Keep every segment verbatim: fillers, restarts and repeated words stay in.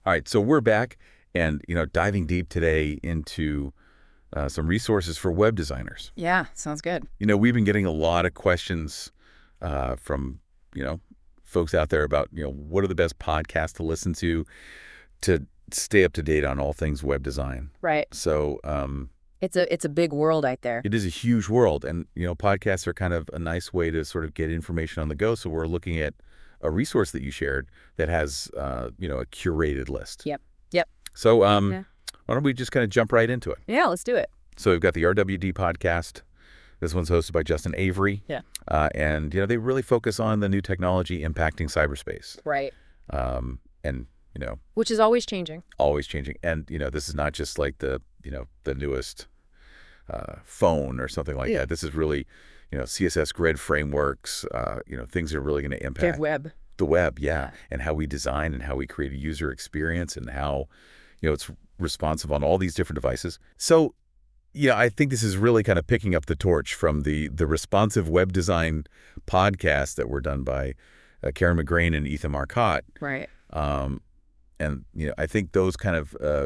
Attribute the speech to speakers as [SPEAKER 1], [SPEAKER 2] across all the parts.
[SPEAKER 1] All right, so we're back and, you know, diving deep today into uh, some resources for web designers.
[SPEAKER 2] Yeah, sounds good.
[SPEAKER 1] You know, we've been getting a lot of questions uh, from, you know, folks out there about, you know, what are the best podcasts to listen to to stay up to date on all things web design.
[SPEAKER 2] Right.
[SPEAKER 1] So um,
[SPEAKER 2] It's a it's a big world out there.
[SPEAKER 1] it is a huge world, and, you know, podcasts are kind of a nice way to sort of get information on the go. So we're looking at a resource that you shared that has, uh, you know, a curated list.
[SPEAKER 2] Yep. Yep.
[SPEAKER 1] So um,
[SPEAKER 2] Yeah.
[SPEAKER 1] why don't we just kind of jump right into it?
[SPEAKER 2] Yeah, let's do it.
[SPEAKER 1] So we've got the R W D podcast. This one's hosted by Justin Avery.
[SPEAKER 2] Yeah.
[SPEAKER 1] Uh, and, you know, they really focus on the new technology impacting cyberspace.
[SPEAKER 2] Right.
[SPEAKER 1] Um, and, you know,
[SPEAKER 2] Which is always changing.
[SPEAKER 1] always changing. And, you know, this is not just like the, you know, the newest uh, phone or something like
[SPEAKER 2] Yeah.
[SPEAKER 1] that. This is really, you know, C S S grid frameworks, uh, you know, things that are really going to impact
[SPEAKER 2] web.
[SPEAKER 1] the web, yeah,
[SPEAKER 2] Yeah.
[SPEAKER 1] and how we design and how we create a user experience and how, you know, it's responsive on all these different devices. So, yeah, I think this is really kind of picking up the torch from the the responsive web design podcast that were done by uh, Karen McGrain and Ethan Marcotte.
[SPEAKER 2] Right.
[SPEAKER 1] Um, and, you know, I think those kind of, uh,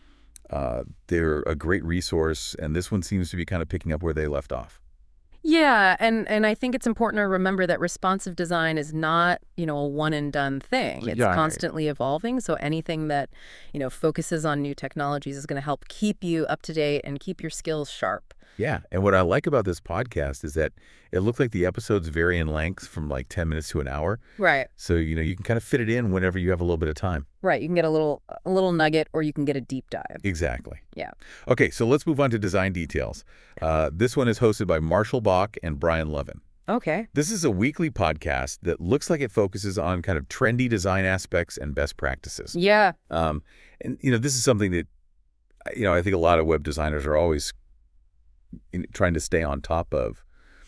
[SPEAKER 1] uh, they're a great resource, and this one seems to be kind of picking up where they left off.
[SPEAKER 2] Yeah, and and I think it's important to remember that responsive design is not, you know, a one and done thing. It's
[SPEAKER 1] Yeah.
[SPEAKER 2] constantly evolving, so anything that, you know, focuses on new technologies is going to help keep you up to date and keep your skills sharp.
[SPEAKER 1] Yeah, and what I like about this podcast is that it looks like the episodes vary in length from like ten minutes to an hour.
[SPEAKER 2] Right.
[SPEAKER 1] So, you know, you can kind of fit it in whenever you have a little bit of time.
[SPEAKER 2] Right, you can get a little a little nugget or you can get a deep dive.
[SPEAKER 1] Exactly.
[SPEAKER 2] Yeah.
[SPEAKER 1] Okay, so let's move on to design details. Uh, this one is hosted by Marshall Bach and Brian Levin.
[SPEAKER 2] Okay.
[SPEAKER 1] This is a weekly podcast that looks like it focuses on kind of trendy design aspects and best practices.
[SPEAKER 2] Yeah.
[SPEAKER 1] Um, and, you know, this is something that, you know, I think a lot of web designers are always in, trying to stay on top of.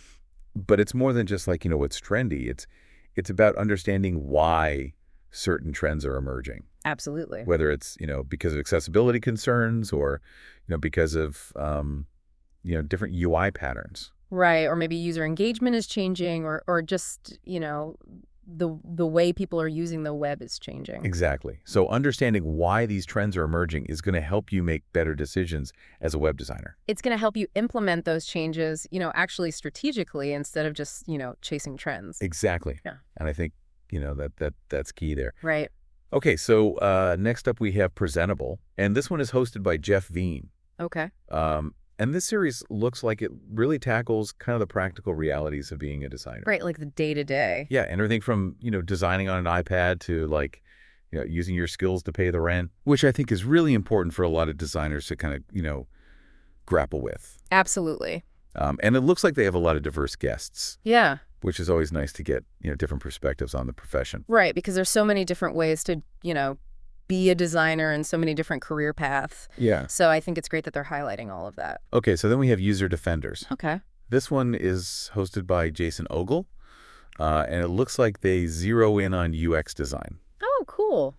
[SPEAKER 1] But it's more than just like, you know, what's trendy. It's it's about understanding why certain trends are emerging,
[SPEAKER 2] Absolutely.
[SPEAKER 1] whether it's, you know, because of accessibility concerns or, you know, because of, um, you know, different U I patterns.
[SPEAKER 2] Right, or maybe user engagement is changing or or just, you know, the the way people are using the web is changing.
[SPEAKER 1] Exactly. So understanding why these trends are emerging is going to help you make better decisions as a web designer.
[SPEAKER 2] It's going to help you implement those changes, you know, actually strategically instead of just, you know, chasing trends.
[SPEAKER 1] Exactly.
[SPEAKER 2] Yeah.
[SPEAKER 1] And I think, you know, that that that's key there.
[SPEAKER 2] Right.
[SPEAKER 1] Okay, so uh, next up we have Presentable, and this one is hosted by Jeff Veen.
[SPEAKER 2] Okay.
[SPEAKER 1] Um, and this series looks like it really tackles kind of the practical realities of being a designer.
[SPEAKER 2] Right, like the day to day.
[SPEAKER 1] Yeah, and everything from, you know, designing on an iPad to like, you know, using your skills to pay the rent, which I think is really important for a lot of designers to kind of, you know, grapple with.
[SPEAKER 2] Absolutely.
[SPEAKER 1] Um, and it looks like they have a lot of diverse guests,
[SPEAKER 2] Yeah.
[SPEAKER 1] which is always nice to get, you know, different perspectives on the profession.
[SPEAKER 2] Right, because there's so many different ways to, you know, be a designer and so many different career paths.
[SPEAKER 1] Yeah.
[SPEAKER 2] So I think it's great that they're highlighting all of that.
[SPEAKER 1] Okay, so then we have User Defenders.
[SPEAKER 2] Okay.
[SPEAKER 1] This one is hosted by Jason Ogle, uh, and it looks like they zero in on U X design.
[SPEAKER 2] Oh, cool.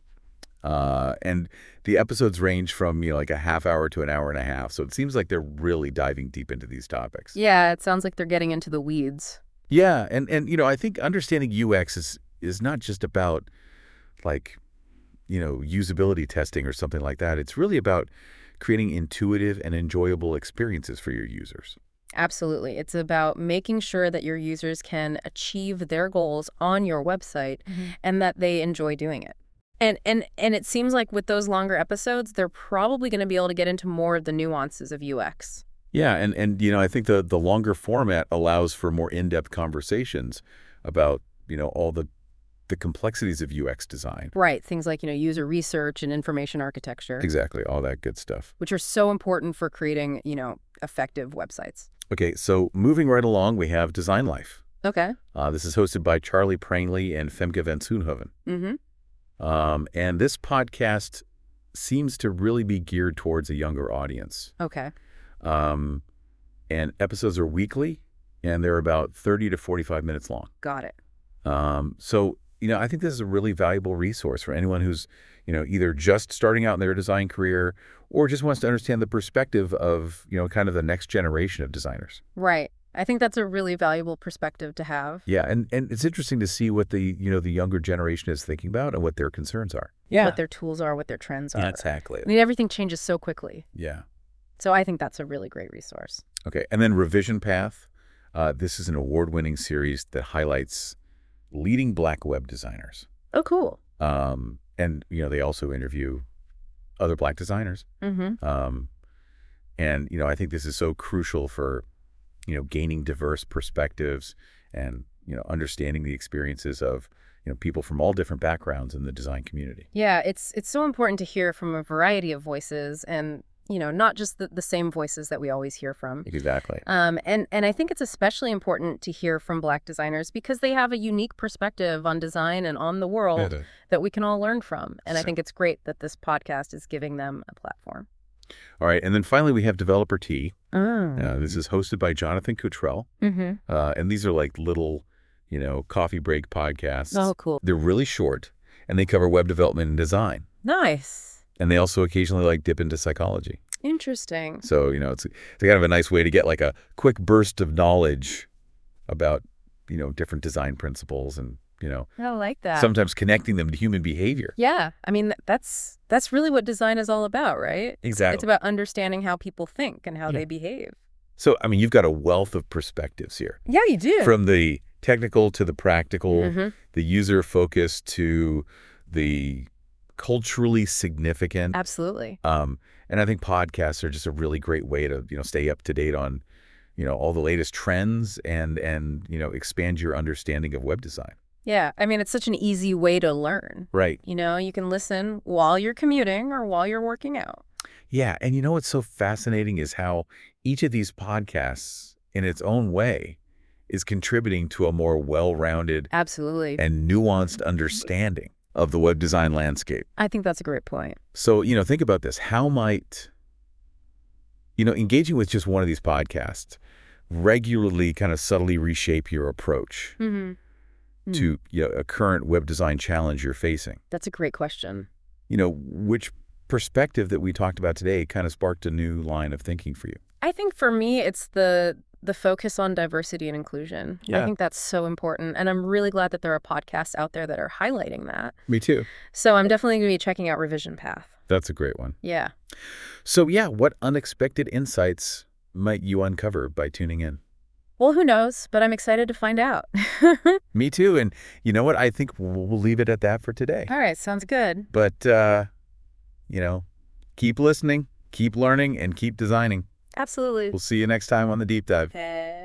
[SPEAKER 1] Uh, and the episodes range from, you know, like a half hour to an hour and a half. So it seems like they're really diving deep into these topics.
[SPEAKER 2] Yeah, it sounds like they're getting into the weeds.
[SPEAKER 1] Yeah, and and you know, I think understanding U X is is not just about like, you know, usability testing or something like that. It's really about creating intuitive and enjoyable experiences for your users.
[SPEAKER 2] Absolutely. It's about making sure that your users can achieve their goals on your website and that they enjoy doing it. And and and it seems like with those longer episodes, they're probably going to be able to get into more of the nuances of U X.
[SPEAKER 1] Yeah, and and you know, I think the the longer format allows for more in-depth conversations about, you know, all the the complexities of U X design.
[SPEAKER 2] Right. Things like, you know, user research and information architecture,
[SPEAKER 1] Exactly, all that good stuff.
[SPEAKER 2] which are so important for creating, you know, effective websites.
[SPEAKER 1] Okay, so moving right along, we have Design Life.
[SPEAKER 2] Okay.
[SPEAKER 1] Uh, this is hosted by Charlie Prangley and Femke van Soenhoven.
[SPEAKER 2] Mm-hmm.
[SPEAKER 1] Um, and this podcast seems to really be geared towards a younger audience.
[SPEAKER 2] Okay.
[SPEAKER 1] Um, and episodes are weekly, and they're about thirty to forty-five minutes long.
[SPEAKER 2] Got it.
[SPEAKER 1] Um, so, you know, I think this is a really valuable resource for anyone who's, you know, either just starting out in their design career or just wants to understand the perspective of, you know, kind of the next generation of designers.
[SPEAKER 2] Right. I think that's a really valuable perspective to have.
[SPEAKER 1] Yeah, and, and it's interesting to see what the, you know, the younger generation is thinking about and what their concerns are.
[SPEAKER 3] Yeah.
[SPEAKER 2] What their tools are, what their trends are.
[SPEAKER 3] Yeah, exactly.
[SPEAKER 2] I mean, everything changes so quickly.
[SPEAKER 1] Yeah.
[SPEAKER 2] So I think that's a really great resource.
[SPEAKER 1] Okay, and then Revision Path. Uh, this is an award-winning series that highlights leading Black web designers.
[SPEAKER 2] Oh, cool.
[SPEAKER 1] Um, and, you know, they also interview other Black designers.
[SPEAKER 2] Mm-hmm.
[SPEAKER 1] Um, and, you know, I think this is so crucial for, you know, gaining diverse perspectives and, you know, understanding the experiences of, you know, people from all different backgrounds in the design community.
[SPEAKER 2] Yeah, it's it's so important to hear from a variety of voices and, you know, not just the, the same voices that we always hear from.
[SPEAKER 1] Exactly.
[SPEAKER 2] Um, and, and I think it's especially important to hear from Black designers because they have a unique perspective on design and on the world that we can all learn from. And I think it's great that this podcast is giving them a platform.
[SPEAKER 1] All right, and then finally we have Developer Tea.
[SPEAKER 2] Oh.
[SPEAKER 1] Uh, this is hosted by Jonathan Cottrell.
[SPEAKER 2] Mm-hmm.
[SPEAKER 1] Uh, and these are like little, you know, coffee break podcasts.
[SPEAKER 2] Oh, cool.
[SPEAKER 1] They're really short, and they cover web development and design.
[SPEAKER 2] Nice.
[SPEAKER 1] And they also occasionally like dip into psychology.
[SPEAKER 2] Interesting.
[SPEAKER 1] So, you know, it's, it's kind of a nice way to get like a quick burst of knowledge about, you know, different design principles and, you know,
[SPEAKER 2] I like that.
[SPEAKER 1] sometimes connecting them to human behavior.
[SPEAKER 2] Yeah. I mean, th- that's that's really what design is all about, right?
[SPEAKER 1] Exactly.
[SPEAKER 2] It's about understanding how people think and how
[SPEAKER 1] Yeah.
[SPEAKER 2] they behave.
[SPEAKER 1] So, I mean, you've got a wealth of perspectives here.
[SPEAKER 2] Yeah, you do.
[SPEAKER 1] From the technical to the practical,
[SPEAKER 2] Mm-hmm.
[SPEAKER 1] the user-focused to the culturally significant.
[SPEAKER 2] Absolutely.
[SPEAKER 1] Um, and I think podcasts are just a really great way to, you know, stay up to date on, you know, all the latest trends and, and you know, expand your understanding of web design.
[SPEAKER 2] Yeah. I mean, it's such an easy way to learn.
[SPEAKER 1] Right.
[SPEAKER 2] You know, you can listen while you're commuting or while you're working out.
[SPEAKER 1] Yeah. And you know what's so fascinating is how each of these podcasts, in its own way, is contributing to a more well-rounded
[SPEAKER 2] Absolutely.
[SPEAKER 1] and nuanced understanding of the web design landscape.
[SPEAKER 2] I think that's a great point.
[SPEAKER 1] So, you know, think about this. How might, you know, engaging with just one of these podcasts regularly kind of subtly reshape your approach
[SPEAKER 2] Mm-hmm.
[SPEAKER 1] to, you know, a current web design challenge you're facing?
[SPEAKER 2] That's a great question.
[SPEAKER 1] You know, which perspective that we talked about today kind of sparked a new line of thinking for you?
[SPEAKER 2] I think for me, it's the the focus on diversity and inclusion. I
[SPEAKER 1] Yeah.
[SPEAKER 2] think that's so important. And I'm really glad that there are podcasts out there that are highlighting that.
[SPEAKER 1] Me too.
[SPEAKER 2] So I'm definitely going to be checking out Revision Path.
[SPEAKER 1] That's a great one.
[SPEAKER 2] Yeah.
[SPEAKER 1] So, yeah, what unexpected insights might you uncover by tuning in?
[SPEAKER 2] Well, who knows? But I'm excited to find out.
[SPEAKER 1] Me too. And you know what? I think we'll we'll leave it at that for today.
[SPEAKER 2] All right. Sounds good.
[SPEAKER 1] But, uh, you know, keep listening, keep learning, and keep designing.
[SPEAKER 2] Absolutely.
[SPEAKER 1] We'll see you next time on The Deep Dive.
[SPEAKER 2] Okay.